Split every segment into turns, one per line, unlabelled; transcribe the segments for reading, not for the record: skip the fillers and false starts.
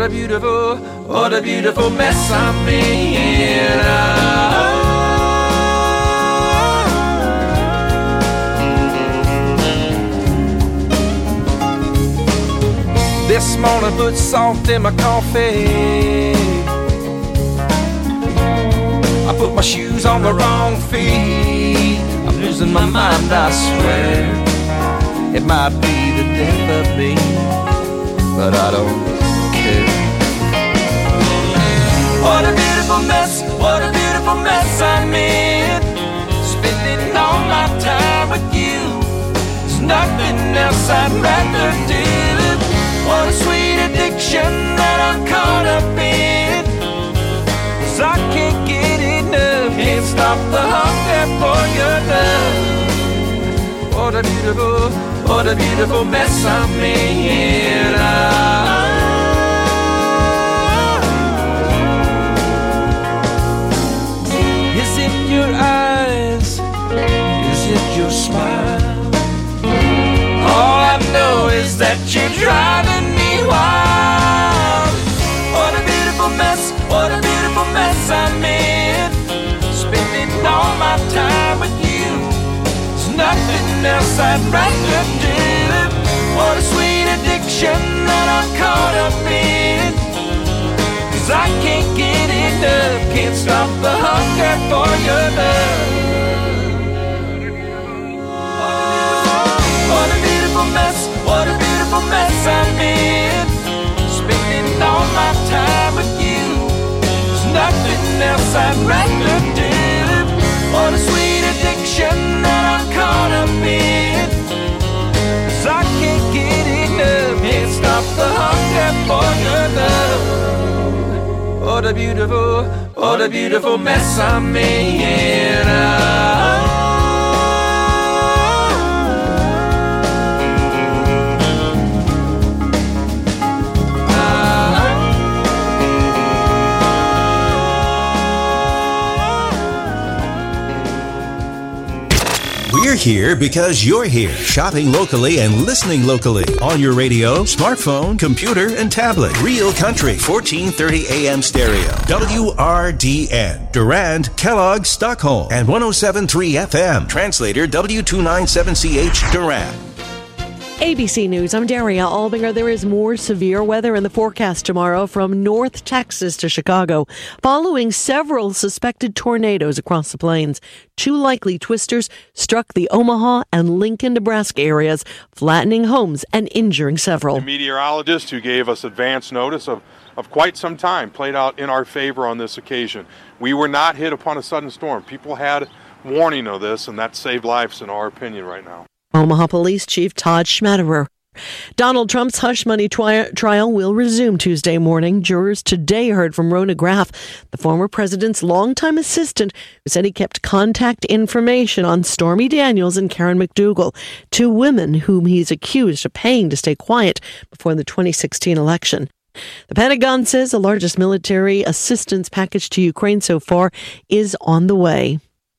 what a beautiful mess I'm in. This morning put salt in my coffee. I put my shoes on the wrong feet. I'm losing my mind, I swear. It might be the death of me, but I don't care. What a beautiful mess I'm in. Spending all my time with you. There's nothing else I'd rather do. What a sweet addiction that I'm caught up in. 'Cause I can't get enough, can't stop the hunger for your love. What a beautiful mess I'm in. Is it your eyes? Is it your smile? All I know is that you're driving me wild. What a beautiful mess I'm in. Spending all my time with you. There's nothing else I'd rather do. What a sweet addiction that I'm caught up in. 'Cause I can't get enough, can't stop the hunger for your love. What a beautiful mess I'm in. Spending all my time with you. There's nothing else I'd rather do. What a sweet addiction that I'm caught up in. 'Cause I can't get enough, can't stop the hunger for your love. What a beautiful mess I'm in.
We're here because you're here, shopping locally and listening locally on your radio, smartphone, computer, and tablet. Real Country, 1430 AM stereo. WRDN, Durand, Kellogg, Stockholm, and 107.3 FM. Translator W297CH, Durand.
ABC News, I'm Daria Albinger. There is more severe weather in the forecast tomorrow from North Texas to Chicago, following several suspected tornadoes across the plains. 2 likely twisters struck the Omaha and Lincoln, Nebraska areas, flattening homes and injuring several.
The meteorologist who gave us advance notice of quite some time played out in our favor on this occasion. We were not hit upon a sudden storm. People had warning of this, and that saved lives in our opinion right now.
Omaha Police Chief Todd Schmaderer. Donald Trump's hush money trial will resume Tuesday morning. Jurors today heard from Rona Graff, the former president's longtime assistant, who said he kept contact information on Stormy Daniels and Karen McDougal, 2 women whom he's accused of paying to stay quiet before the 2016 election. The Pentagon says the largest military assistance package to Ukraine so far is on the way.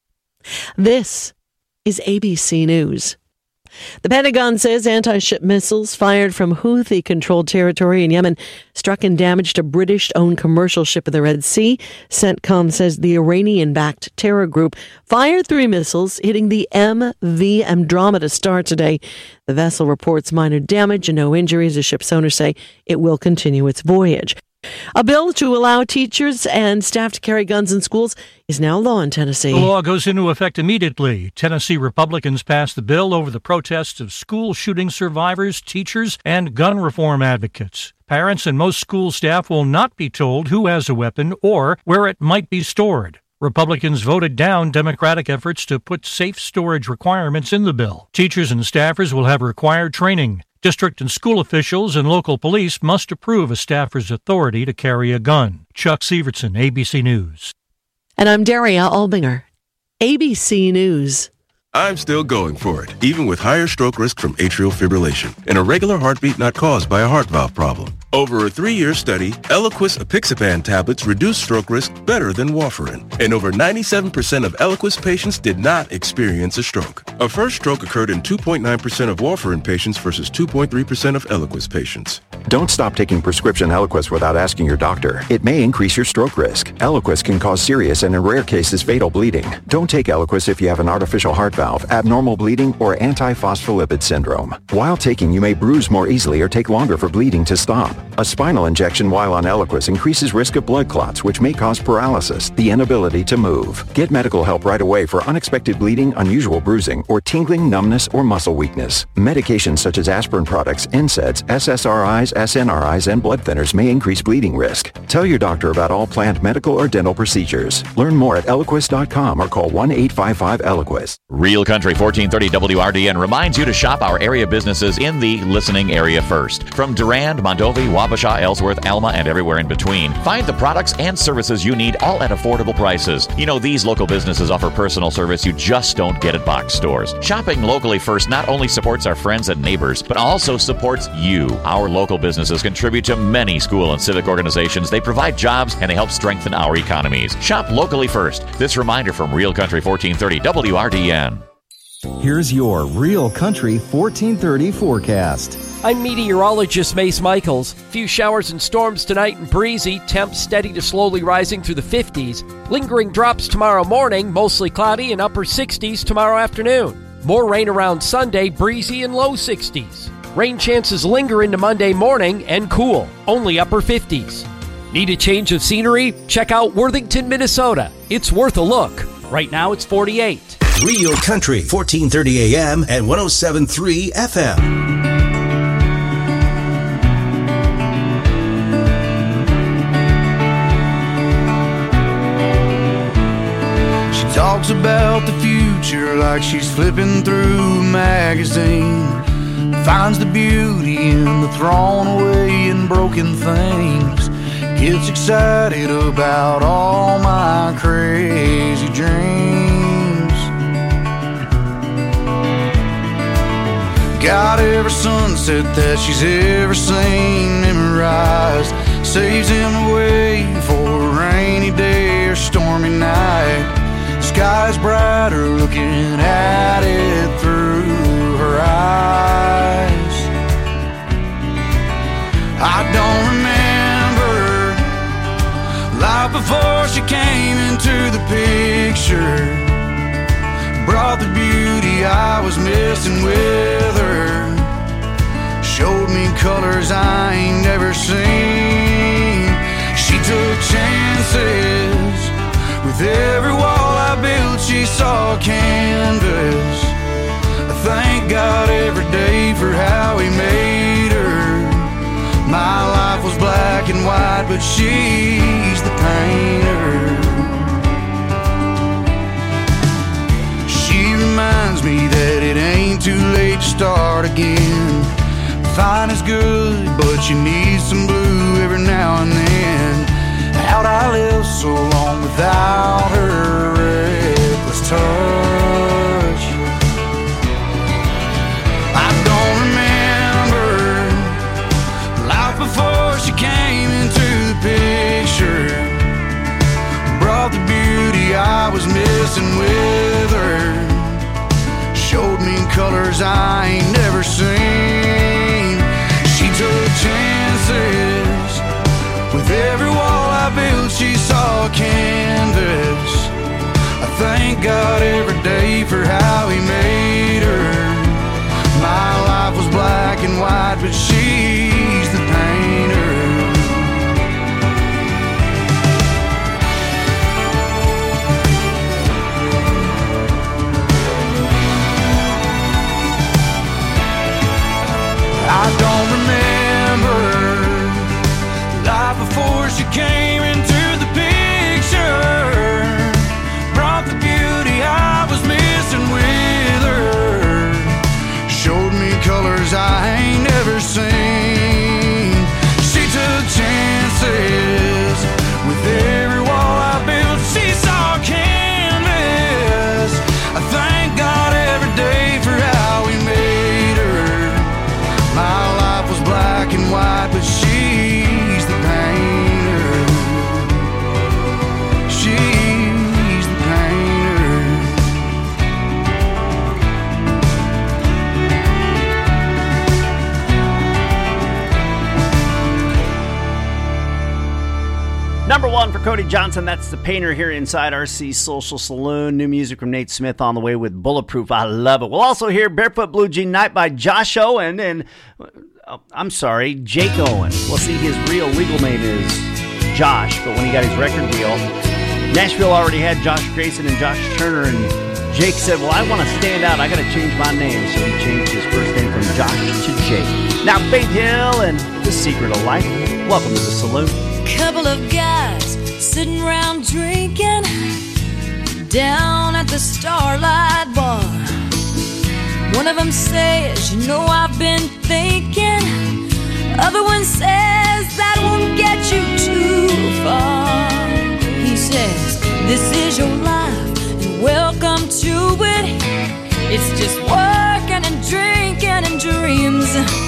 This is ABC News. The Pentagon says anti-ship missiles fired from Houthi-controlled territory in Yemen struck and damaged a British-owned commercial ship in the Red Sea. CENTCOM says the Iranian-backed terror group fired 3 missiles, hitting the MV Andromeda Star today. The vessel reports minor damage and no injuries. The ship's owners say it will continue its voyage. A bill to allow teachers and staff to carry guns in schools is now law in Tennessee.
The law goes into effect immediately. Tennessee Republicans passed the bill over the protests of school shooting survivors, teachers, and gun reform advocates. Parents and most school staff will not be told who has a weapon or where it might be stored. Republicans voted down Democratic efforts to put safe storage requirements in the bill. Teachers and staffers will have required training. District and school officials and local police must approve a staffer's authority to carry a gun. Chuck Severson, ABC News.
And I'm Daria Albinger, ABC News.
I'm still going for it, even with higher stroke risk from atrial fibrillation and a regular heartbeat not caused by a heart valve problem. Over a 3-year study, Eliquis apixaban tablets reduce stroke risk better than warfarin, and over 97% of Eliquis patients did not experience a stroke. A first stroke occurred in 2.9% of warfarin patients versus 2.3% of Eliquis patients.
Don't stop taking prescription Eliquis without asking your doctor. It may increase your stroke risk. Eliquis can cause serious and in rare cases fatal bleeding. Don't take Eliquis if you have an artificial heart valve, abnormal bleeding, or antiphospholipid syndrome. While taking, you may bruise more easily or take longer for bleeding to stop. A spinal injection while on Eliquis increases risk of blood clots, which may cause paralysis, the inability to move. Get medical help right away for unexpected bleeding, unusual bruising, or tingling, numbness, or muscle weakness. Medications such as aspirin products, NSAIDs, SSRIs, SNRIs, and blood thinners may increase bleeding risk. Tell your doctor about all planned medical or dental procedures. Learn more at Eliquis.com or call 1-855-ELIQUIS.
Real Country 1430 WRDN reminds you to shop our area businesses in the listening area first. From Durand, Mondovi, Wabasha, Ellsworth, Alma, and everywhere in between. Find the products and services you need, all at affordable prices. You know, these local businesses offer personal service you just don't get at box stores. Shopping locally first not only supports our friends and neighbors, but also supports you. Our local businesses contribute to many school and civic organizations. They provide jobs and they help strengthen our economies. Shop locally first. This reminder from Real Country 1430 WRDN.
Here's your Real Country 1430 forecast.
I'm meteorologist Mace Michaels. Few showers and storms tonight and breezy. Temps steady to slowly rising through the 50s. Lingering drops tomorrow morning, mostly cloudy and upper 60s tomorrow afternoon. More rain around Sunday, breezy and low 60s. Rain chances linger into Monday morning and cool, only upper 50s. Need a change of scenery? Check out Worthington, Minnesota. It's worth a look. Right now it's 48.
Real Country, 1430 AM and 107.3 FM.
She talks about the future like she's flipping through a magazine. Finds the beauty in the thrown away and broken things. Gets excited about all my crazy dreams. Got every sunset that she's ever seen memorized. Saves him away for a rainy day or stormy night. Sky's brighter looking at it through her eyes. I don't remember life before she came into the picture. Brought the beauty I was missing with her. Showed me colors I ain't never seen. She took chances. With every wall I built she saw a canvas. I thank God every day for how he made her. My life was black and white, but she's the painter. Reminds me that it ain't too late to start again. Fine is good, but you need some blue every now and then. How'd I live so long without her reckless touch? I don't remember life before she came into the picture. Brought the beauty I was missing with her. Showed me colors I ain't never seen. She took chances. With every wall I built she saw a canvas. I thank God every day for how he made her. My life was black and white, but she's the painter. I don't remember life before she came into the picture. Brought the beauty I was missing with her. Showed me colors I ain't never seen.
Number one for Cody Johnson. That's The Painter here inside RC Social Saloon. New music from Nate Smith on the way with Bulletproof. I love it. We'll also hear Barefoot Blue Jean Night by Josh Owen and, Jake Owen. We'll see his real legal name is Josh, but when he got his record deal, Nashville already had Josh Grayson and Josh Turner, and Jake said, well, I want to stand out. I got to change my name. So he changed his first name from Josh to Jake. Now, Faith Hill and The Secret of Life. Welcome to the Saloon.
Couple of guys sitting around drinking down at the Starlight Bar. One of them says, you know, I've been thinking. Other one says, that won't get you too far. He says, this is your life and welcome to it. It's just working and drinking and dreams.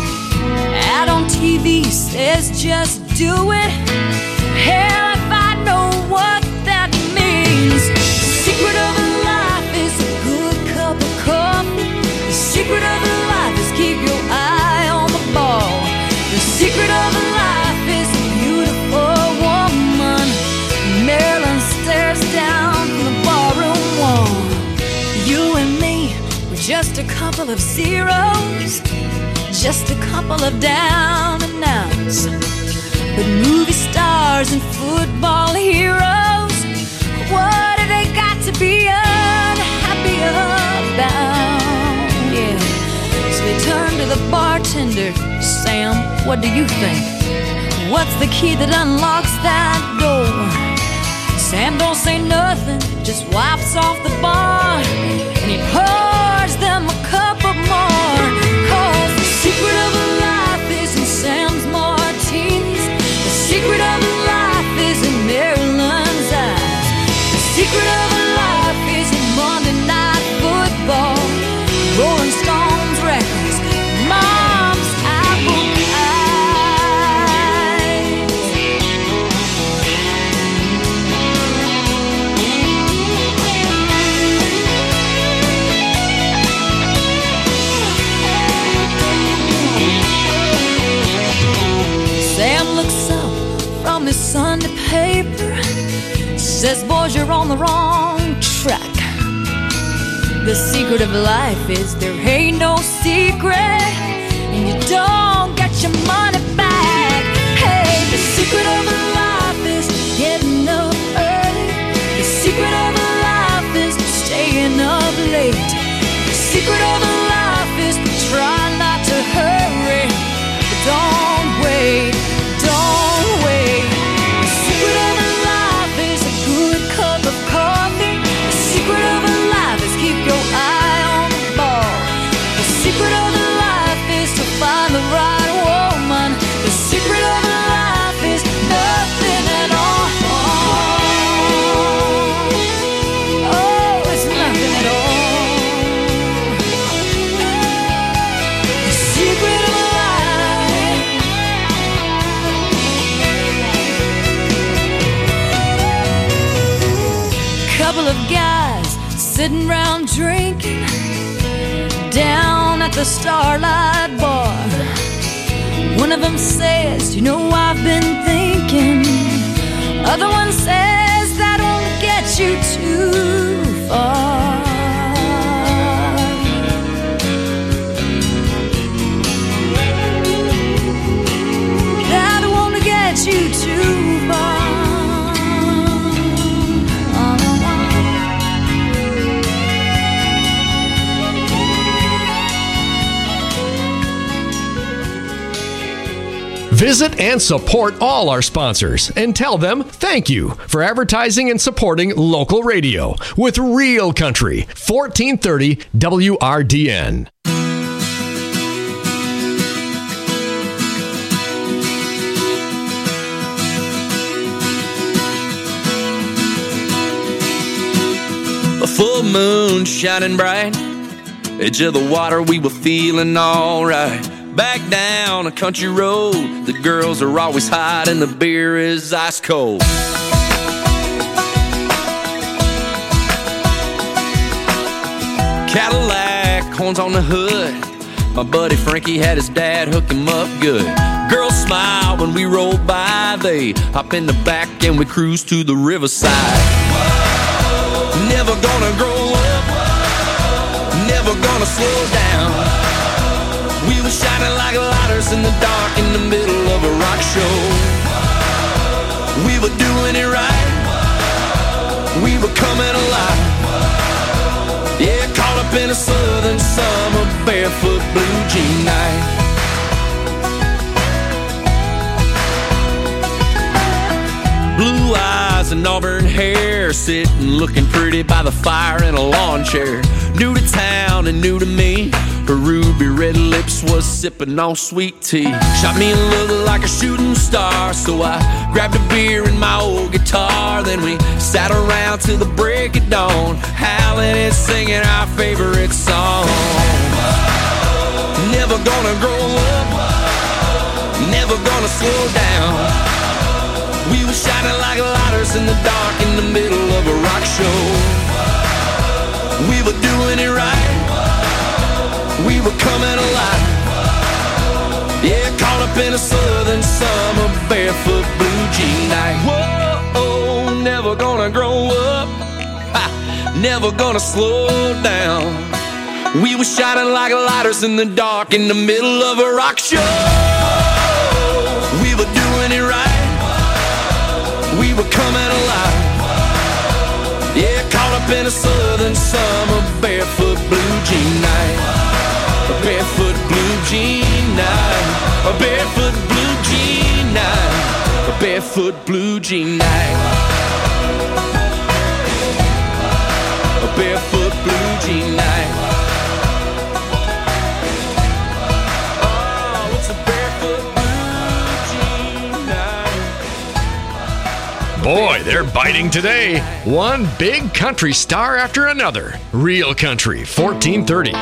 Ad on TV says just do it. Hell if I know what that means. The secret of life is a good cup of coffee. The secret of life is keep your eye on the ball. The secret of life is a beautiful woman. Marilyn stares down from the barroom wall. You and me, we're just a couple of zeros, just a couple of down and outs. But movie stars and football heroes, what do they got to be unhappy about? Yeah. So they turn to the bartender. Sam, what do you think? What's the key that unlocks that door? Sam don't say nothing, just wipes off the bar, and he pours them a cup of more. 'Cause the secret of life is in Sam's martinis. The secret of life is in Maryland's eyes. The secret of life is in Monday Night Football, Rolling Stones records, Mom's apple pies. Sam looks up from his Sunday paper, says, boys, you're on the wrong track. The secret of life is there ain't no secret, and you don't get your money back. Hey, the secret of life is getting up early. The secret of life is staying up late. The secret of life is trying not to hurry, but don't wait, don't wait. The secret of life is a good cup of coffee. The secret of life is keep your eye on the ball. The secret of life is to find the right woman. The secret of life is nothing at all. Oh, it's nothing at all. The secret of life. Couple of guys sitting around drinking down at the Starlight Bar. One of them says, you know, I've been thinking. Other one says, that won't get you too far. That won't get you too far.
Visit and support all our sponsors and tell them thank you for advertising and supporting local radio with Real Country, 1430 WRDN.
A full moon shining bright, edge of the water, we were feeling alright. Back down a country road, the girls are always hot and the beer is ice cold. Cadillac, horns on the hood, My buddy Frankie had his dad hook him up good. Girls smile when we roll by. They hop in the back and we cruise to the riverside. Never gonna grow up, never gonna slow down. We were shining like lighters in the dark in the middle of a rock show. We were doing it right, we were coming alive. Yeah, caught up in a southern summer barefoot blue jean night. Blue eyes and auburn hair, sitting looking pretty by the fire in a lawn chair. New to town and new to me, her ruby red lips was sipping on sweet tea. Shot me a look like a shooting star, so I grabbed a beer and my old guitar. Then we sat around till the break of dawn, howling and singing our favorite song. Never gonna grow up, never gonna slow down. We were shining like lighters in the dark in the middle of a rock show. We were doing it right, we were coming alive. Yeah, caught up in a southern summer barefoot blue jean night. Whoa, never gonna grow up, never gonna slow down. We were shining like lighters in the dark in the middle of a rock show. We were doing it right, we were coming alive. Yeah, caught up in a southern summer barefoot blue jean night. A barefoot blue jean night. A barefoot blue jean night. A barefoot blue jean night. A barefoot blue jean night. Oh, it's a barefoot blue jean night.
Boy, they're biting today. One big country star after another. Real Country 1430.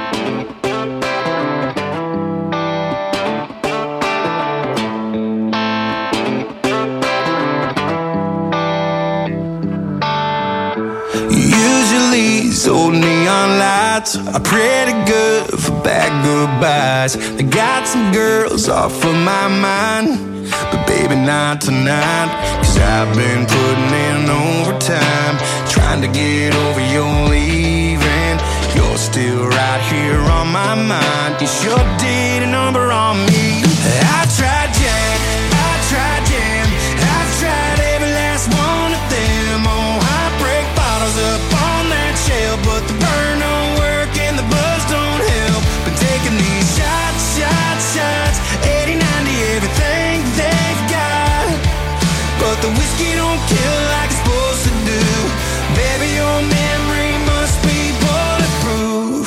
Usually these old neon lights are pretty good for bad goodbyes. I got some girls off of my mind, but baby not tonight. 'Cause I've been putting in overtime, trying to get over your leaving. You're still right here on my mind. You sure did a number on me. I tried Jack, I tried Jam, I've tried every last one of them. Oh, heartbreak bottles up on that shelf, but the burn don't work and the buzz don't help. Been taking these shots, shots, shots, 80, 90, everything they've got, but the whiskey don't kill like it's supposed to do. Baby, your memory must be bulletproof.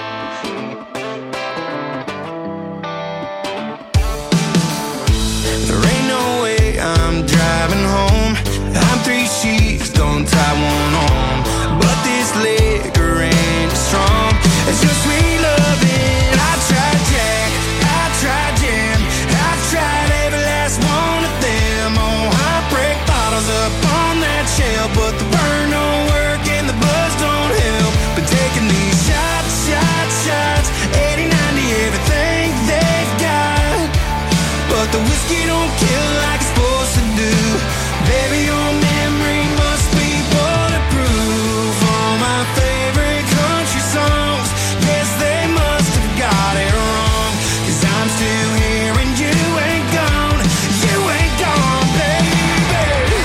There ain't no way I'm driving home. I'm 3 sheets, don't tie one on, but this liquor ain't strong. It's your sweet loving. I tried Jack, I tried Jam, I've tried every last one of them. Oh, heartbreak bottles up on that shelf, but the burn don't work and the buzz don't help. Been taking these shots, shots, shots, 80, 90, everything they've got, but the whiskey don't kill like it's supposed to do. Baby, your memory must be bulletproof. All my favorite country songs, yes, they must have got it wrong. 'Cause I'm still here and you ain't gone. You ain't gone, baby.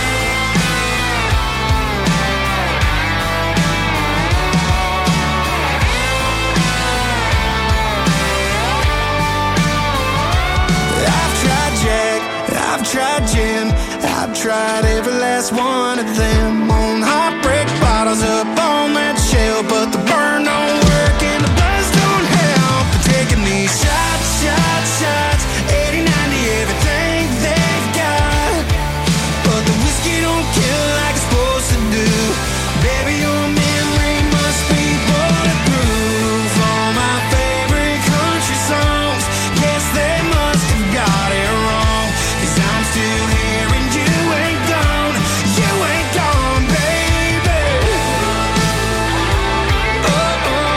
I've tried Jack, I've tried Jim, I've tried every last one of them. On heartbreak bottles up on that shelf, but the burn don't work and the buzz don't help. Taking these shots, shots, shots, 80, 90, everything they've got, but the whiskey don't kill like it's supposed to do. Baby, your memory must be bulletproof. All my favorite country songs, yes, they must have got it wrong. 'Cause I'm still here and you ain't gone. You ain't gone, baby. Oh, oh.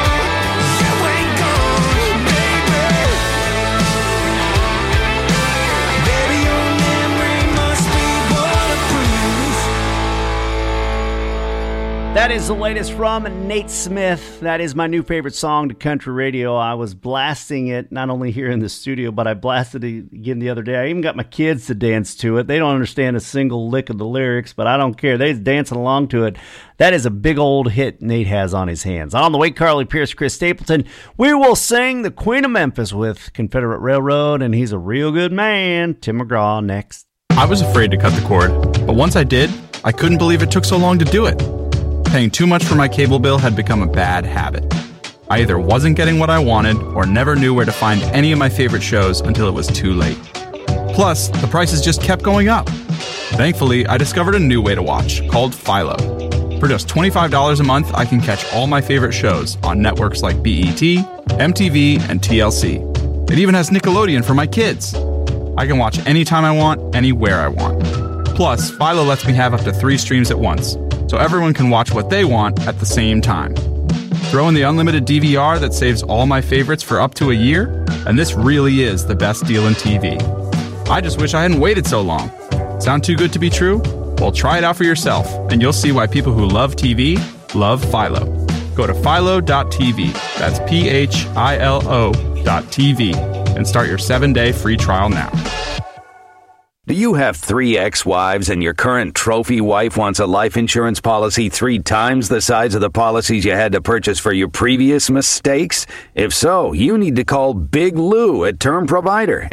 That is the latest from Nate Smith. That is my new favorite song to country radio. I was blasting it not only here in the studio, but I blasted it again the other day. I even got my kids to dance to it. They don't understand a single lick of the lyrics, but I don't care. They're dancing along to it. That is a big old hit Nate has on his hands. On the way, Carly Pierce, Chris Stapleton. We will sing the Queen of Memphis with Confederate Railroad, and he's a real good man. Tim McGraw next.
I was afraid to cut the cord, but once I did, I couldn't believe it took so long to do it. Paying too much for my cable bill had become a bad habit. I either wasn't getting what I wanted or never knew where to find any of my favorite shows until it was too late. Plus, the prices just kept going up. Thankfully, I discovered a new way to watch called Philo. For just $25 a month, I can catch all my favorite shows on networks like BET, MTV, and TLC. It even has Nickelodeon for my kids. I can watch anytime I want, anywhere I want. Plus, Philo lets me have up to 3 streams at once, so everyone can watch what they want at the same time. Throw in the unlimited DVR that saves all my favorites for up to a year, and this really is the best deal in TV. I just wish I hadn't waited so long. Sound too good to be true? Well, try it out for yourself, and you'll see why people who love TV love Philo. Go to philo.tv, that's philo.tv, and start your 7-day free trial now.
Do you have 3 ex-wives and your current trophy wife wants a life insurance policy 3 times the size of the policies you had to purchase for your previous mistakes? If so, you need to call Big Lou at Term Provider,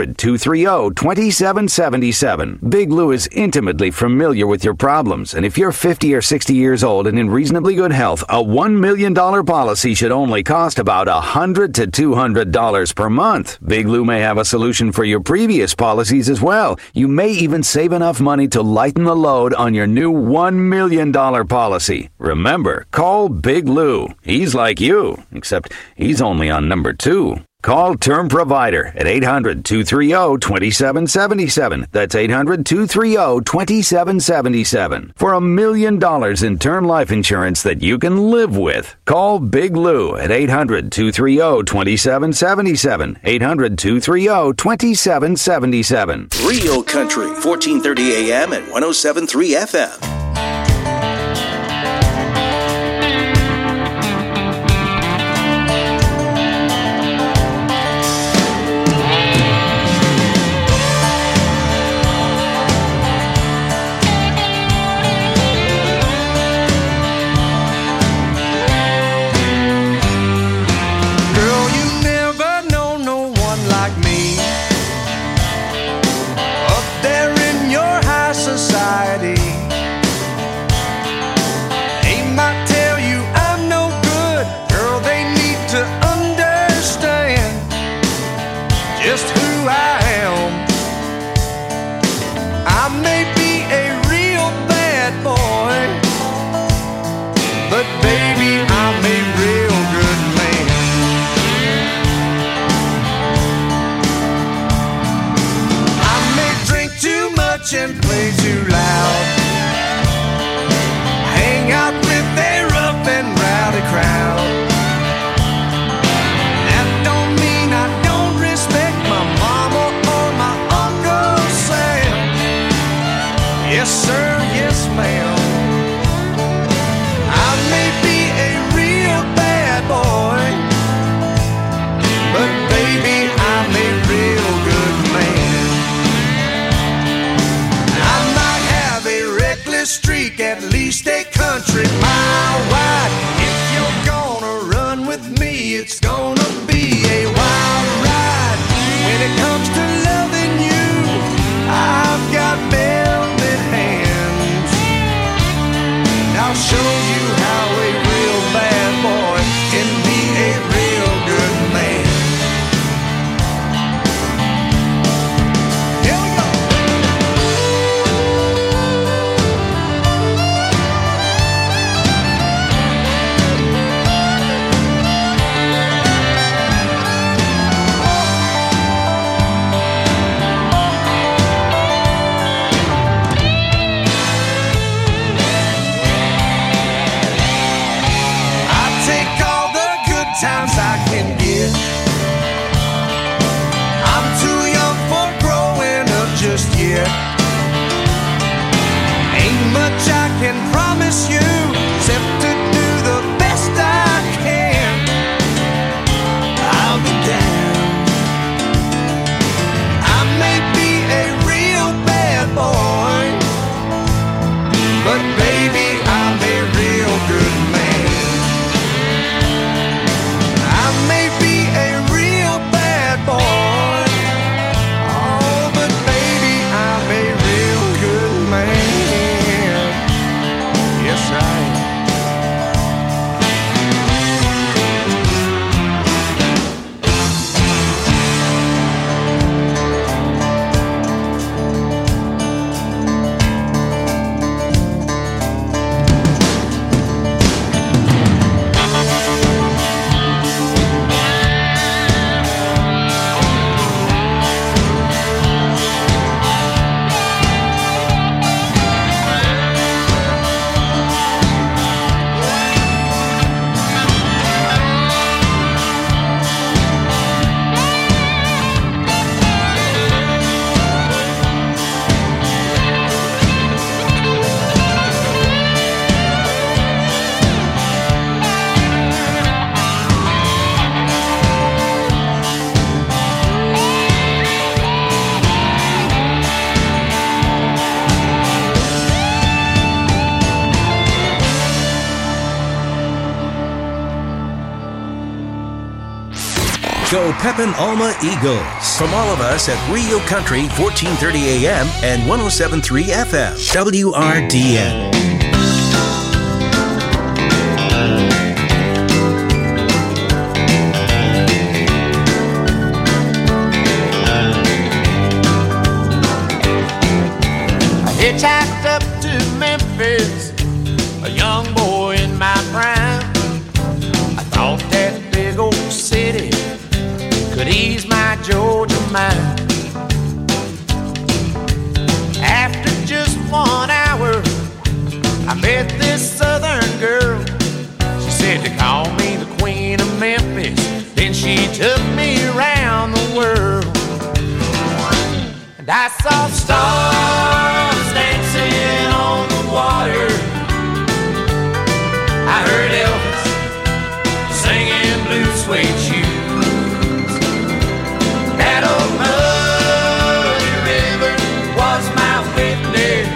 800-230-2777. Big Lou is intimately familiar with your problems, and if you're 50 or 60 years old and in reasonably good health, a $1 million policy should only cost about $100 to $200 per month. Big Lou may have a solution for your previous policies as well. You may even save enough money to lighten the load on your new $1 million policy. Remember, call Big Lou. He's like you, except he's only on number 2. Call Term Provider at 800-230-2777. That's 800-230-2777. For $1 million in term life insurance that you can live with. Call Big Lou at 800-230-2777. 800-230-2777.
Real Country, 1430 AM and 107.3 FM.
And play too loud. Hang out with a rough and rowdy crowd. That don't mean I don't respect my mama or my Uncle Sam. Yes sir, yes ma'am. I may be a real bad boy, but baby I'm a real good man. Streak at least a country mile wide. If you're gonna run with me, it's gonna be a wild ride. When it comes to loving you, I've got velvet hands. I'll show you how a real bad boy can be a real good man. Here we go. Times I can get. I'm too young for growing up just yet. Ain't much I can promise you, except
Go Pepin Alma Eagles. From all of us at Rio Country, 1430 AM and 107.3 FM. WRDN.
Hitchhiked up to Memphis, a young boy in my prime. I thought that big old city could ease my Georgia mind. After just 1 hour, I met this southern girl. She said to call me the Queen of Memphis. Then she took me around the world. And I saw stars dancing on the water. I heard Elvis singing Blue Suede Shoes. That old muddy river was my witness.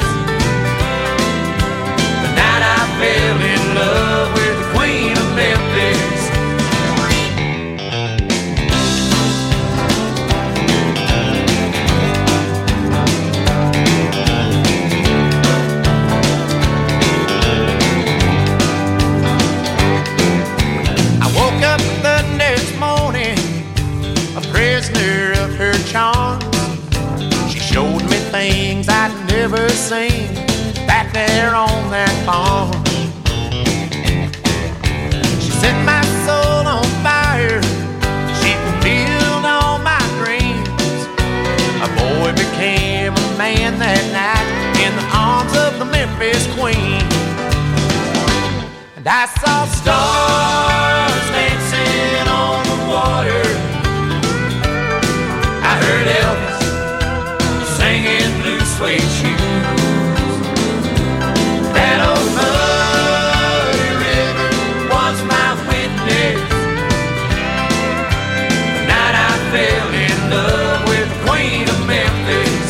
The night I fell in love with the Queen of Memphis. Prisoner of her charms, she showed me things I'd never seen back there on that farm. She set my soul on fire, she fulfilled all my dreams. A boy became a man that night in the arms of the Memphis Queen. And I saw stars dancing on the water. I heard Elvis singing Blue Suede Shoes. That old muddy river was my witness. The night I fell in love with the Queen of Memphis.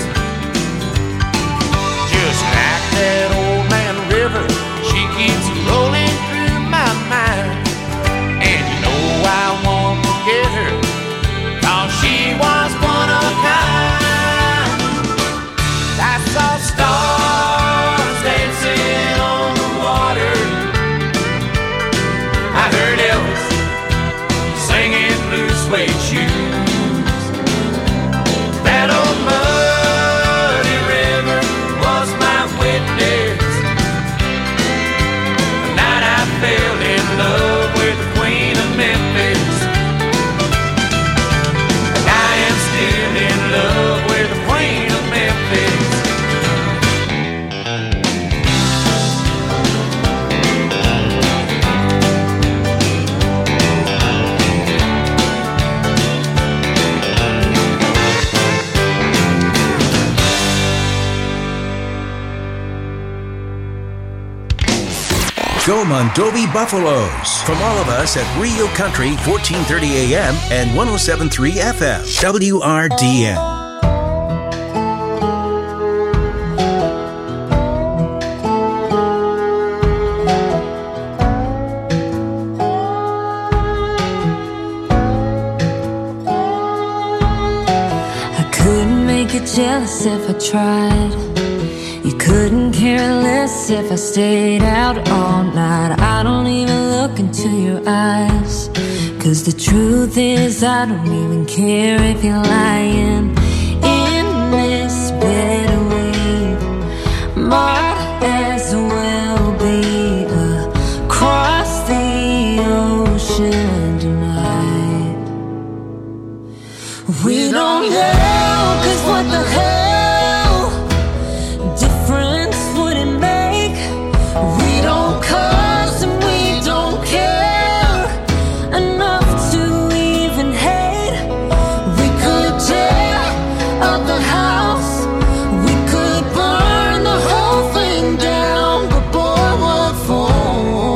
Just like that old man river, she keeps rolling through my mind. And you know I won't forget her, 'cause she was one of a kind. I saw stars dancing on the water. I heard Elvis singing Blue Suede Shoes. That old muddy river was my witness. The night I fell in love with the Queen of Memphis. Still in love with the Queen of Memphis.
Go Mondovi Buffaloes. From all of us at Rio Country, 1430 AM and 107.3 FM. WRDN.
I couldn't make you jealous if I tried. You couldn't care less if I stayed out all night. I don't even look into your eyes, 'cause the truth is I don't even care if you're lying in this bed we might as well be across the ocean tonight. We don't know, 'cause what the hell difference would it make? We don't cuss and we don't care enough to even hate. We could tear up the house, we could burn the whole thing down, but boy, what for?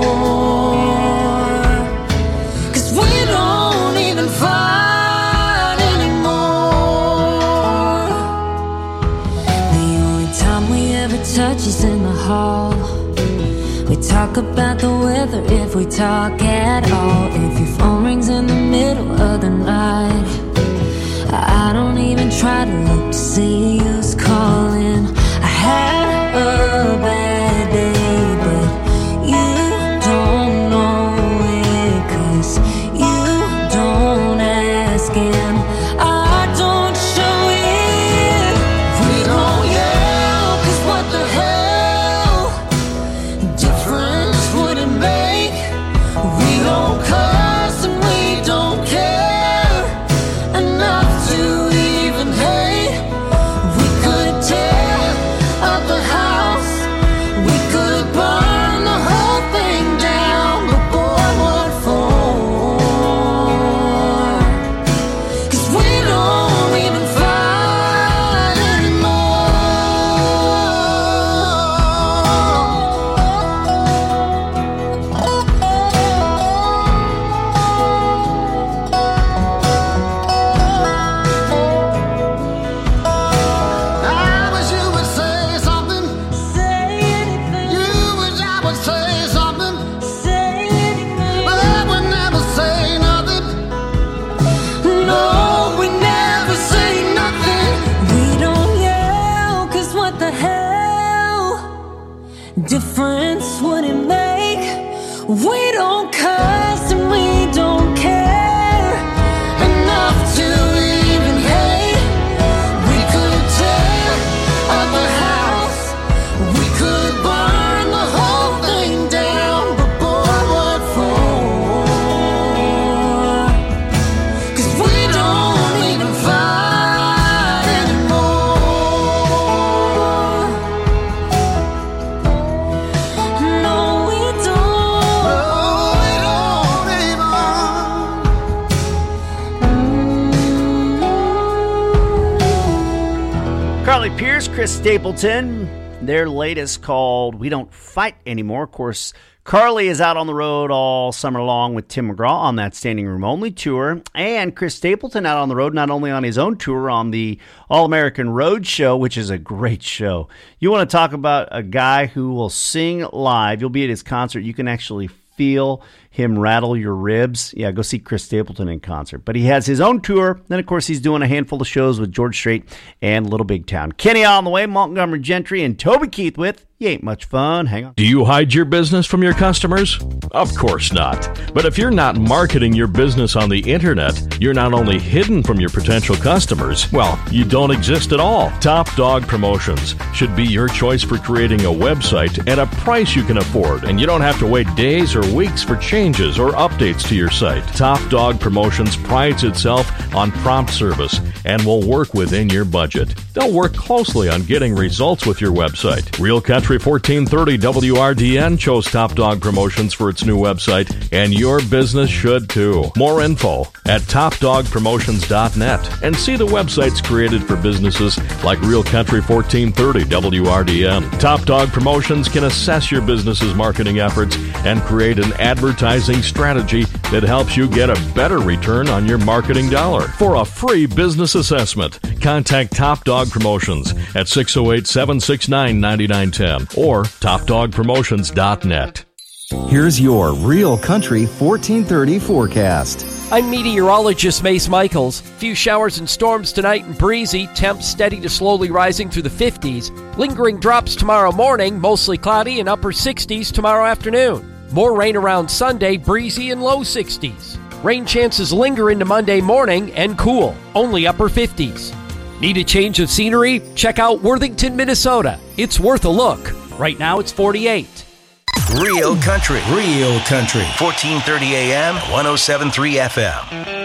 'Cause we don't even fight anymore. The only time we ever touch is in the hall. We talk about the weather if we talk at all. If your phone rings in the middle middle of the night. I don't even try to look to see who's calling. I had a bad day, but you don't know it, 'cause you don't ask and I don't show it. We don't yell, 'cause what the hell difference would it make? We don't cuss and we don't care enough to even hate. We could tear up the house, we could burn the whole thing down, but boy, what for? 'Cause we don't even fight I wish you would say something. Say anything. You wish I would say something. Say anything. But I would never say nothing. No, we never say nothing. We don't yell, 'cause what the hell difference would it make? We don't cuss and we don't care enough to even hate. We could tear up a house, we could burn the whole thing down, but boy, what for? 'Cause we don't even fight anymore. No, we don't. No, we don't even.
Carly Pierce, Chris Stapleton, their latest called We Don't Fight Anymore. Of course, Carly is out on the road all summer long with Tim McGraw on that Standing Room Only tour. And Chris Stapleton out on the road, not only on his own tour, on the All-American Road Show, which is a great show. You want to talk about a guy who will sing live. You'll be at his concert. You can actually feel him rattle your ribs. Yeah, go see Chris Stapleton in concert. But he has his own tour. Then, of course, he's doing a handful of shows with George Strait and Little Big Town. Kenny on the way, Montgomery Gentry, and Toby Keith with You Ain't Much Fun. Hang on.
Do you hide your business from your customers? Of course not. But if you're not marketing your business on the internet, you're not only hidden from your potential customers, well, you don't exist at all. Top Dog Promotions should be your choice for creating a website at a price you can afford, and you don't have to wait days or weeks for changes or updates to your site. Top Dog Promotions prides itself on prompt service and will work within your budget. They'll work closely on getting results with your website. Real Country 1430 WRDN chose Top Dog Promotions for its new website, and your business should too. More info at topdogpromotions.net, and see the websites created for businesses like Real Country 1430 WRDN. Top Dog Promotions can assess your business's marketing efforts and create an advertising strategy that helps you get a better return on your marketing dollar. For a free business assessment, contact Top Dog Promotions at 608-769-9910 or topdogpromotions.net.
Here's your Real Country 1430 forecast.
I'm meteorologist Mace Michaels. Few showers and storms tonight and breezy. Temps steady to slowly rising through the 50s. Lingering drops tomorrow morning, mostly cloudy and upper 60s tomorrow afternoon. More rain around Sunday, breezy and low 60s. Rain chances linger into Monday morning and cool, only upper 50s. Need a change of scenery? Check out Worthington, Minnesota. It's worth a look. Right now it's 48.
Real Country. 1430 AM, 107.3 FM.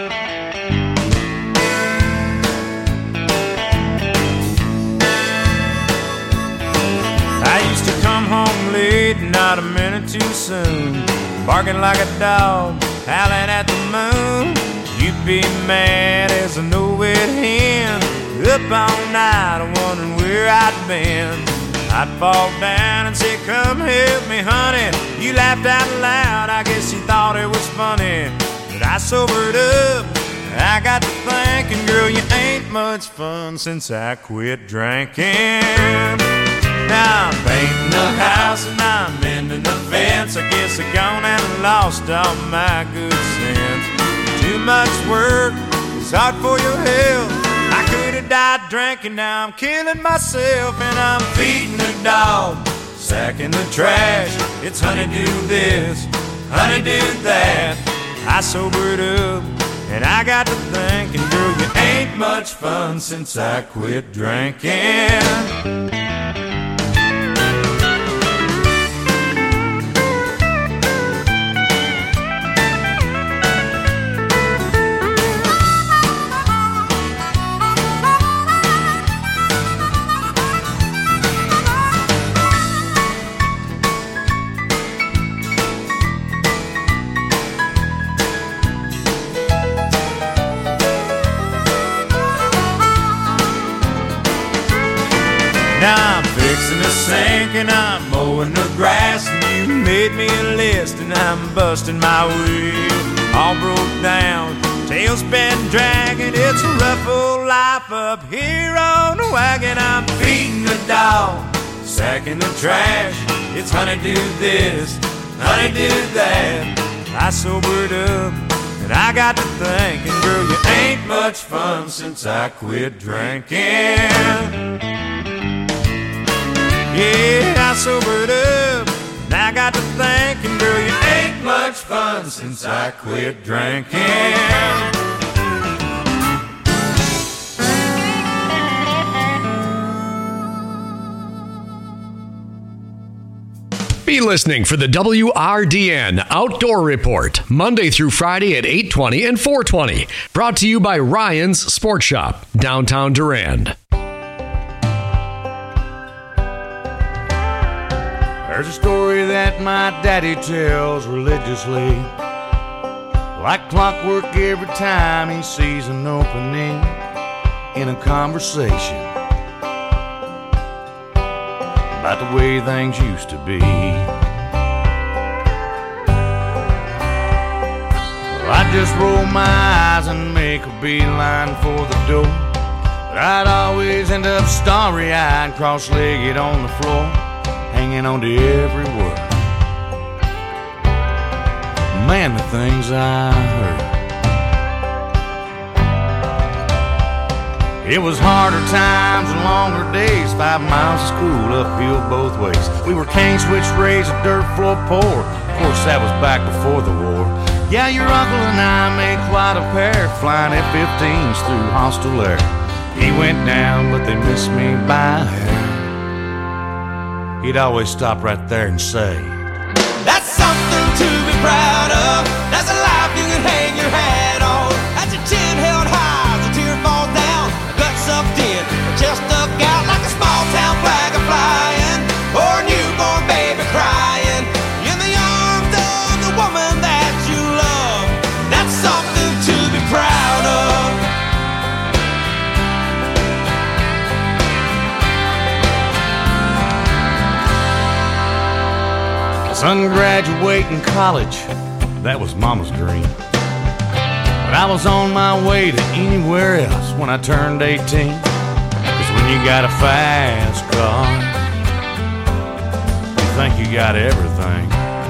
I used to come home late, not a minute too soon, barking like a dog, howling at the moon. You'd be mad as a no-wit hen, up all night wondering where I'd been. I'd fall down and say, come help me, honey. You laughed out loud, I guess you thought it was funny. But I sobered up, I got to thinking, girl, you ain't much fun since I quit drinking. Now I'm painting the house and I'm mending the fence. I guess I gone and lost all my good sense. Too much work, it's hard for your health. I could have died drinking, now I'm killing myself. And I'm feeding the dog, sacking the trash. It's honey do this, honey do that. I sobered up and I got to thinking, girl, you ain't much fun since I quit drinking. Now I'm fixing the sink and I'm mowing the grass, and you made me a list and I'm busting my wheel. All broke down, tailspin dragging, it's a rough old life up here on the wagon. I'm feeding the dog, sacking the trash. It's honey do this, honey do that. I sobered up and I got to thinking, girl, you ain't much fun since I quit drinking. Yeah, I sobered up, and I got to thinking, girl, you ain't much fun since I quit drinking.
Be listening for the WRDN Outdoor Report, Monday through Friday at 8:20 and 4:20. Brought to you by Ryan's Sports Shop, downtown Durand.
There's a story that my daddy tells religiously, like clockwork every time he sees an opening in a conversation about the way things used to be. Well, I'd just roll my eyes and make a beeline for the door, but I'd always end up starry-eyed, cross-legged on the floor, hanging on to every word. Man, the things I heard. It was harder times and longer days, 5 miles of school uphill both ways. We were cane switch raised, a dirt floor poor. Of course, that was back before the war. Yeah, your uncle and I made quite a pair, flying F-15s through hostile air. He went down, but they missed me by a hair. He'd always stop right there and say, "That's something to be proud of. That's a life you can hang your hat on. That's your chin held high as a tear falls down. Gut sucked in, chest stuck out like a small town flag a flying, or a newborn baby crying in the arms of the woman that you love. That's something to be proud of." Son graduating college, that was Mama's dream. But I was on my way to anywhere else when I turned 18. 'Cause when you got a fast car, you think you got everything.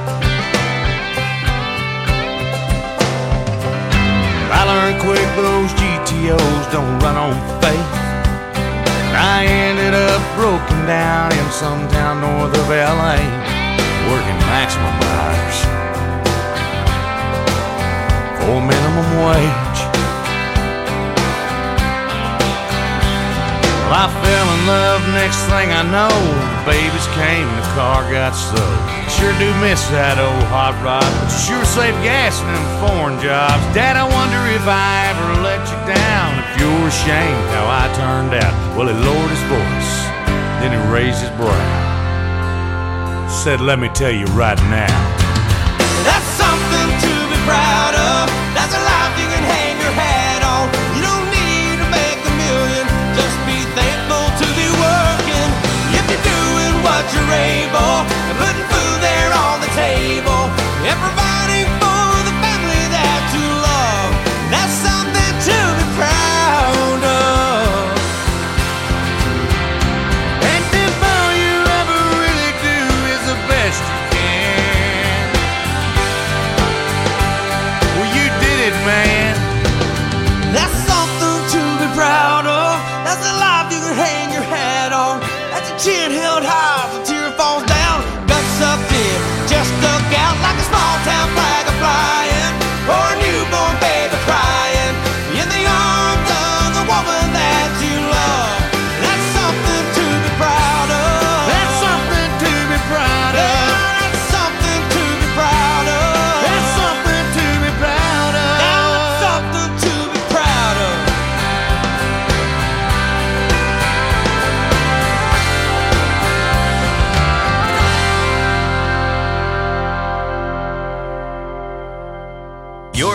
But I learned quick those GTOs don't run on faith. And I ended up broken down in some town north of LA, working maximum hours for minimum wage. Well, I fell in love, next thing I know, babies came and the car got sold. Sure do miss that old hot rod, but you sure save gas in them foreign jobs. Dad, I wonder if I ever let you down, if you're ashamed how I turned out. Well, he lowered his voice, then he raised his brow, said, "Let me tell you right now, that's something to be proud of. That's a life you can hang your hat on. You don't need to make a million, just be thankful to be working. If you're doing what you're able, and putting food there on the table, and providing for the family that you love, that's something to be proud of. And if all you ever really do is the best you can,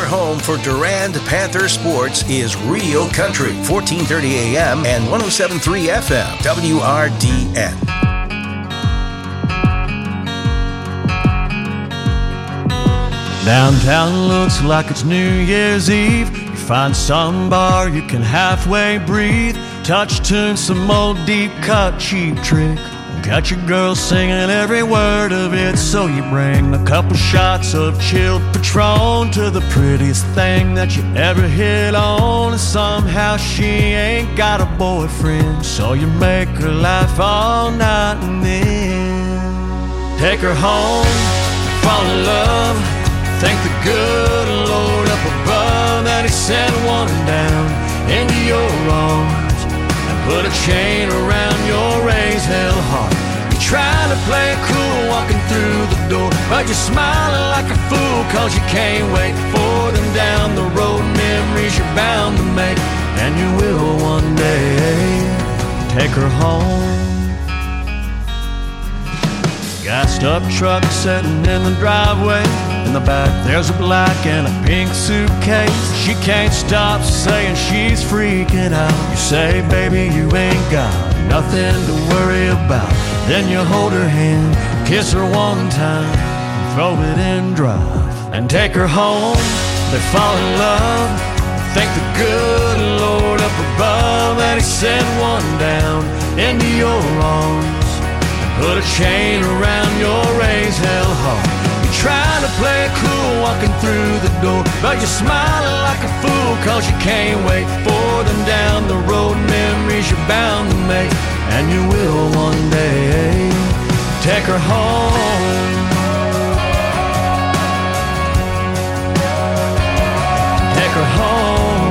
home for Durand Panther sports is Real Country, 1430 AM and 107.3 FM, WRDN.
Downtown looks like it's New Year's Eve. You find some bar you can halfway breathe. Touch tune, some old deep cut cheap trick. Got your girl singing every word of it. So you bring a couple shots of chilled Patron to the prettiest thing that you ever hit on. And somehow she ain't got a boyfriend, so you make her laugh all night and then take her home, fall in love. Thank the good Lord up above that He sent one down into your arms and put a chain around your raised hell heart. You're trying to play it cool walking through the door, but you're smiling like a fool cause you can't wait for them down the road. Memories you're bound to make, and you will one day take her home. Gassed up truck sitting in the driveway. In the back there's a black and a pink suitcase. She can't stop saying she's freaking out. You say, baby, you ain't got nothing to worry about. Then you hold her hand, kiss her one time, throw it in drive, and take her home. They fall in love. Thank the good Lord up above that He sent one down into your arms and put a chain around your raised hell heart. You're trying to play it cool walking through the door, but you're smiling like a fool cause you can't wait for them down the road. Memories you're bound to make, and you will one day take her home. Take her home.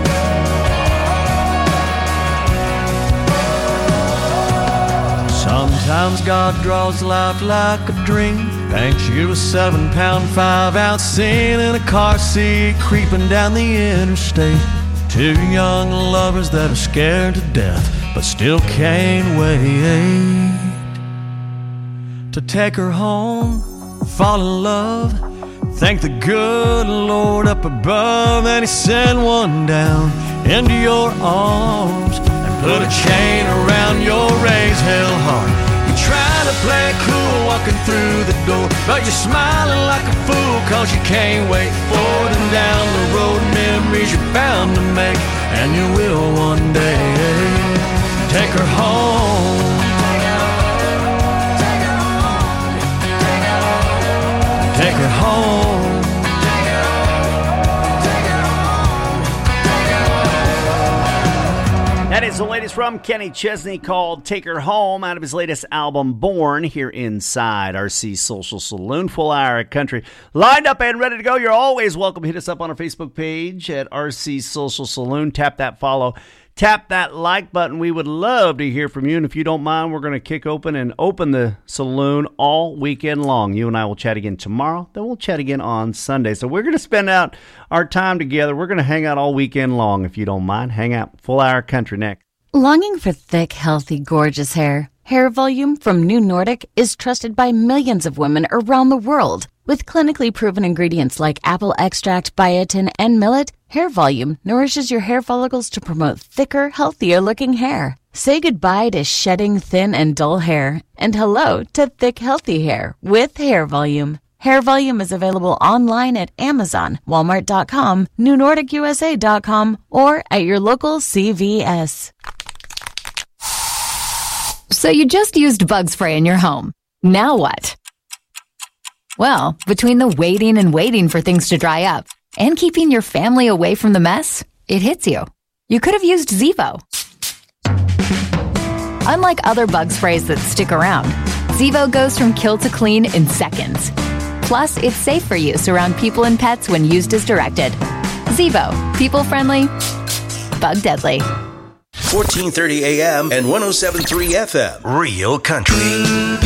Sometimes God draws life like a dream, paints you a 7-pound 5-ounce scene in a car seat creeping down the interstate. Two young lovers that are scared to death but still can't wait to take her home, fall in love. Thank the good Lord up above that He sent one down into your arms and put a chain around your raised hell heart. You're trying to play it cool walking through the door, but you're smiling like a fool cause you can't wait for them down the road. Memories you're bound to make, and you will one day take her home. Take her home.
That is the latest from Kenny Chesney called Take Her Home out of his latest album, Born, here inside RC Social Saloon. Full hour of country lined up and ready to go. You're always welcome. Hit us up on our Facebook page at RC Social Saloon. Tap that follow. Tap that like button. We would love to hear from you. And if you don't mind, we're going to kick open and open the saloon all weekend long. You and I will chat again tomorrow. Then we'll chat again on Sunday. So we're going to spend out our time together. We're going to hang out all weekend long. If you don't mind, hang out. Full hour country next.
Longing for thick, healthy, gorgeous hair? Hair Volume from New Nordic is trusted by millions of women around the world. With clinically proven ingredients like apple extract, biotin, and millet, Hair Volume nourishes your hair follicles to promote thicker, healthier-looking hair. Say goodbye to shedding thin and dull hair, and hello to thick, healthy hair with Hair Volume. Hair Volume is available online at Amazon, Walmart.com, NewNordicUSA.com, or at your local CVS.
So you just used bug spray in your home. Now what? Well, between the waiting and waiting for things to dry up and keeping your family away from the mess, it hits you. You could have used Zevo. Unlike other bug sprays that stick around, Zevo goes from kill to clean in seconds. Plus, it's safe for use around people and pets when used as directed. Zevo. People-friendly, bug-deadly.
1430 AM and 107.3 FM. Real Country.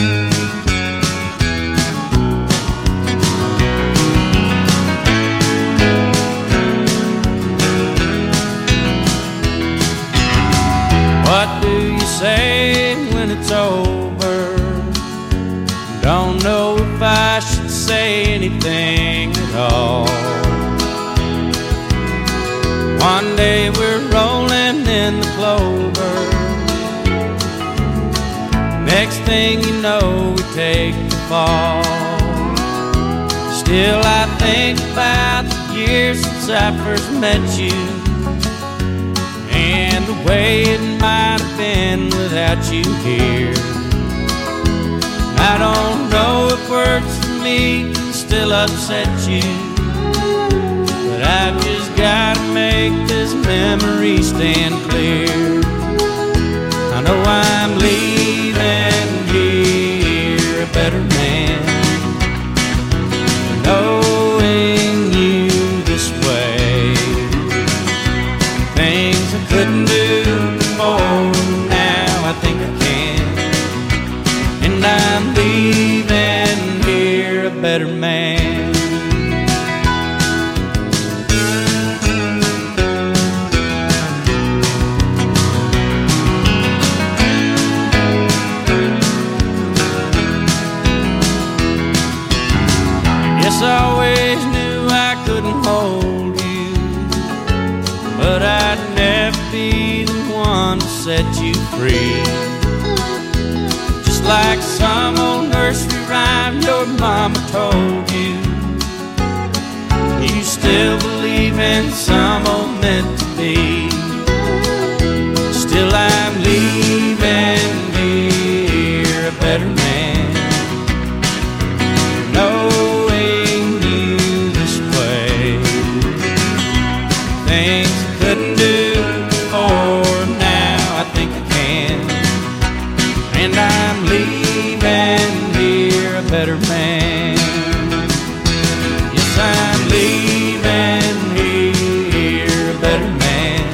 What do you say when it's over? Don't know if I should say anything at all. One day we're rolling in the clover. Next thing you know, we take the fall. Still I think about the years since I first met you, and the way it might have been without you here. I don't know if words for me can still upset you, but I've just gotta make this memory stand clear. I know I'm leaving here a better man, knowing you this way. Things I couldn't do before, now I think I can. And I'm leaving here a better man. I always knew I couldn't hold you, but I'd never be the one to set you free. Just like some old nursery rhyme your mama told you, you still believe in some old meant to be. Still I'm leaving here a better man, knowing you this way. Things I couldn't do before, now I think I can. And I'm leaving here a better man. Yes, I'm leaving here a better man,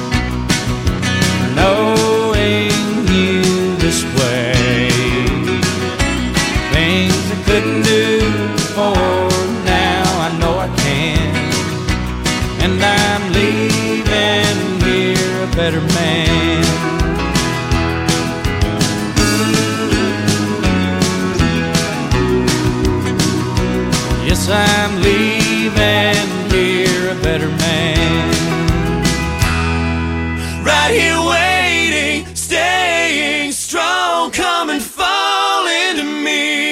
knowing you this way. Things I couldn't do before, now I know I can. And I'm leaving here a better man. Yes, I'm leaving here a better man. Right here waiting, staying strong, come and fall into me.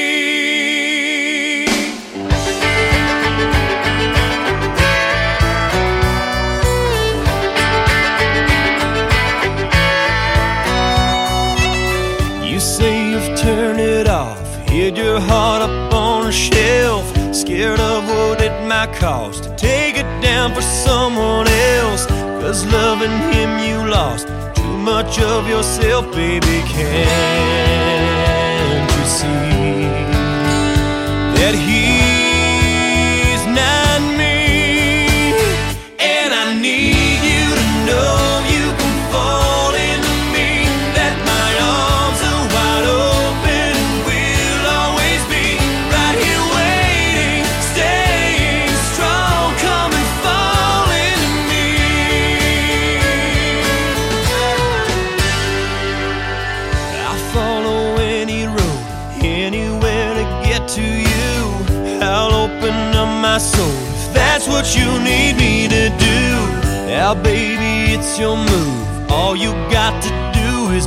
You say you've turned it off, hid your heart up on a shelf, scared of what it might cost to take it down for someone else. 'Cause loving him you lost too much of yourself, baby. Can't you see that he's not me? And I need you to know you can fall into me, that my arms are wide open, will always be right here waiting, staying strong, come and fall into me. I'll follow any road, anywhere to get to you. I'll open up my soul if that's what you need me to do. Now baby, it's your move, all you got to do is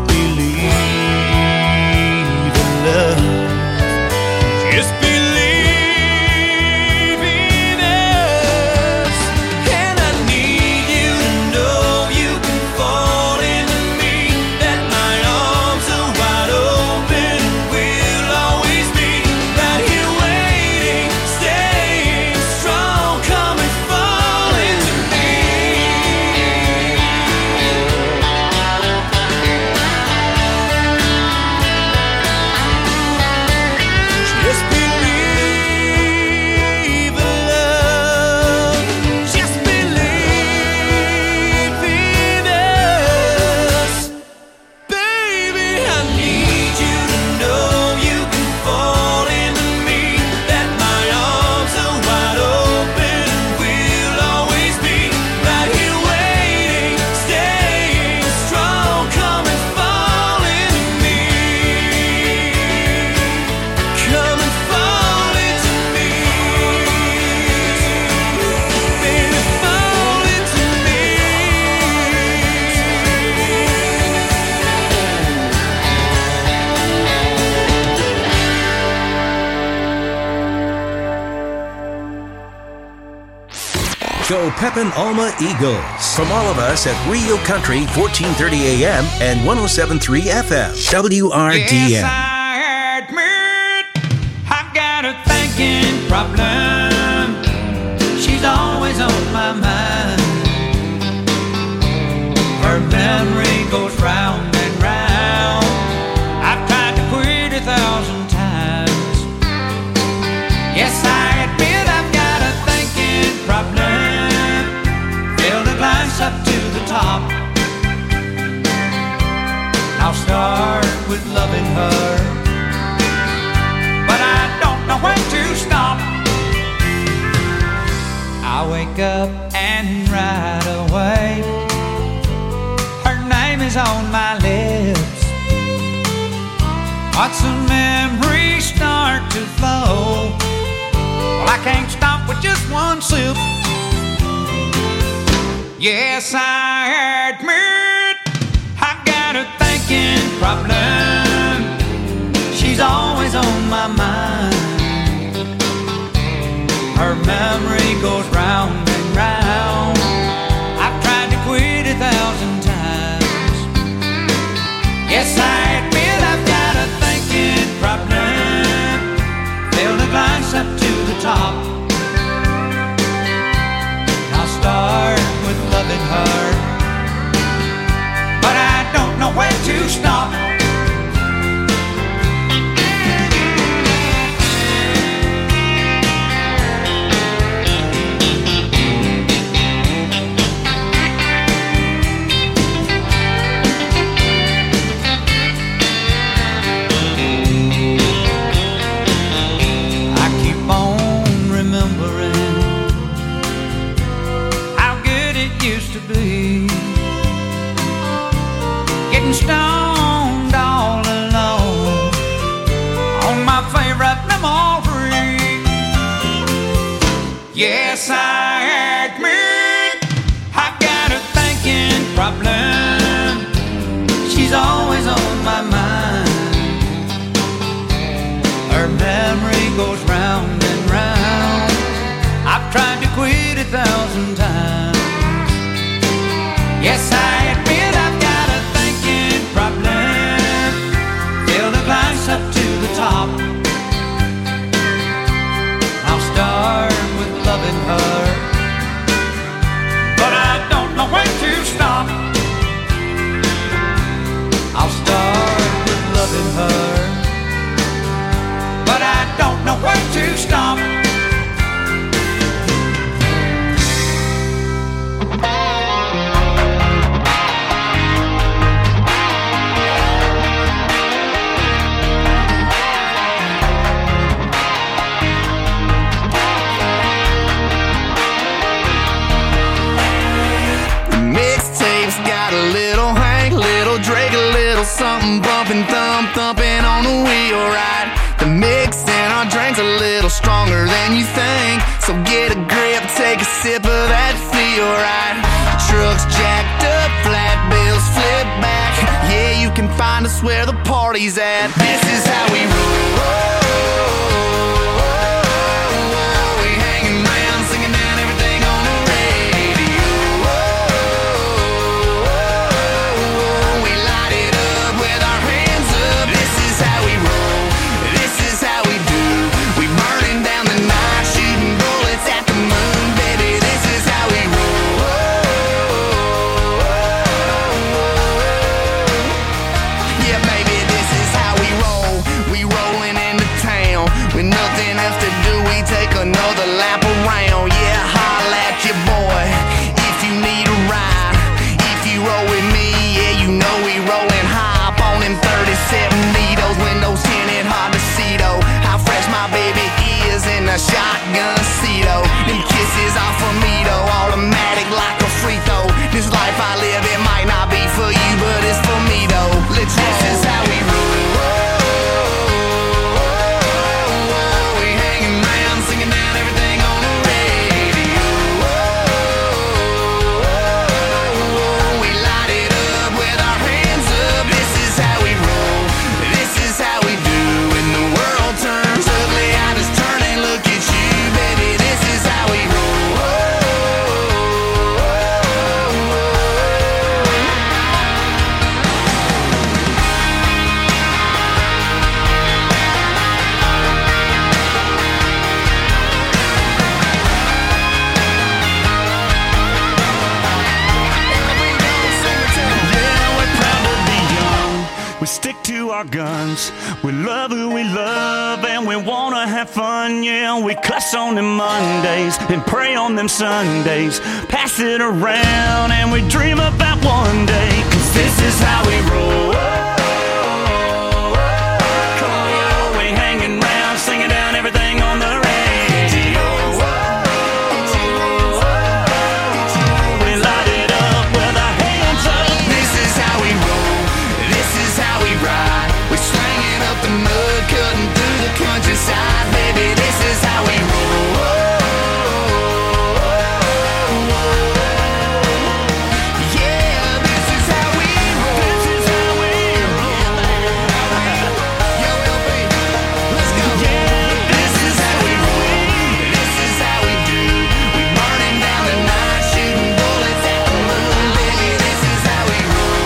believe in love. Just believe in us. And I need you to know you can fall into me, that my arms are wide open, will always be right here waiting, staying strong, come and fall into me.
Go Pepin Alma Eagles. From all of us at Real Country, 1430 AM and 107.3 FM. WRDN.
Yes, I admit I got a thinking problem. She's always on my mind. Her memory goes round and round. I've tried to quit 1,000 times. Yes, I admit I've got a thinking problem. Fill the glass up to the top. I'll start with loving her, but I don't know when to stop. I wake up and right away her name is on my lips. Watch the memories start to flow. Well, I can't stop with just one sip. Yes, I admit I got a thinking problem. She's always on my mind. Her memory goes round and round. I've tried to quit 1,000 times. Yes, I admit I've got a thinking problem. Fill the glass up to the top. I'll start with loving her, but I don't know when to stop. Getting stoned all alone on my favorite memory. Yes, I admit I've got a thinking problem. She's always on my mind. Her memory goes round and round. I've tried to quit 1,000 times. Yes, I admit I've got a thinking problem. Fill the glass up to the top. I'll start with loving her, but I don't know when to stop. I'll start with loving her, but I don't know when to stop.
Something bumping, thumping on the wheel, right? The mix in our drink's a little stronger than you think. So get a grip, take a sip of that feel, right? Trucks jacked up, flat bills flip back. Yeah, you can find us where the party's at. This is how we roll. Another lap around, yeah, holla at your boy if you need a ride. If you roll with me, yeah, you know we rollin' high up on them 37 needles, windows tinted, hard to see though how fresh my baby is in a shotgun seat, oh. Them kisses are for me though, automatic like a free throw. This life I live, it might not be for you, but it's for me though. Let's roll. This is how we roll.
stick to our guns. We love who we love and we wanna have fun, yeah. We cuss on them Mondays and pray on them Sundays. Pass it around and we dream about one day, 'cause this is how we roll. Come on, we hanging around, singing down everything on the radio. We light it up with our hands up.
This is how we roll, this is how we ride. We're slanging up the mud, cutting through the countryside. Baby, this is how we roll. Yeah, this is how we roll. This is how we roll. Yo, LP, let's go. Yeah, this is how we roll. This is how we do. We burning down the night, shooting bullets at the moon. Baby, this is how we roll.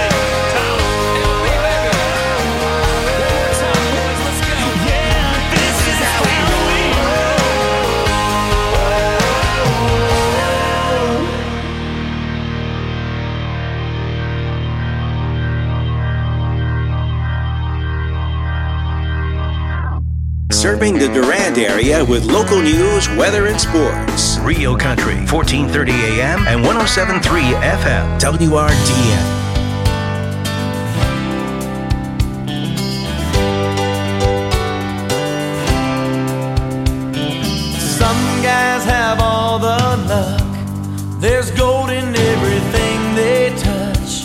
Yeah, this is how we roll.
Serving the Durand area with local news, weather, and sports. Rio Country, 1430 AM and 107.3 FM. WRDN.
Some guys have all the luck. There's gold in everything they touch.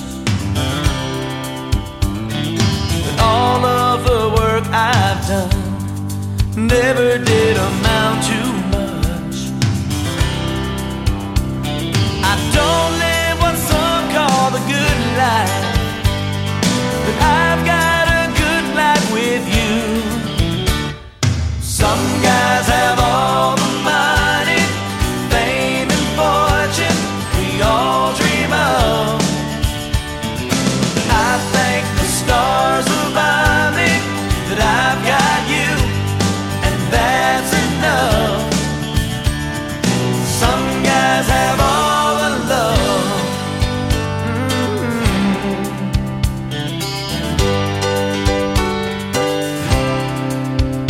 But all of the work I've done never did amount to much. I don't live what some call the good life.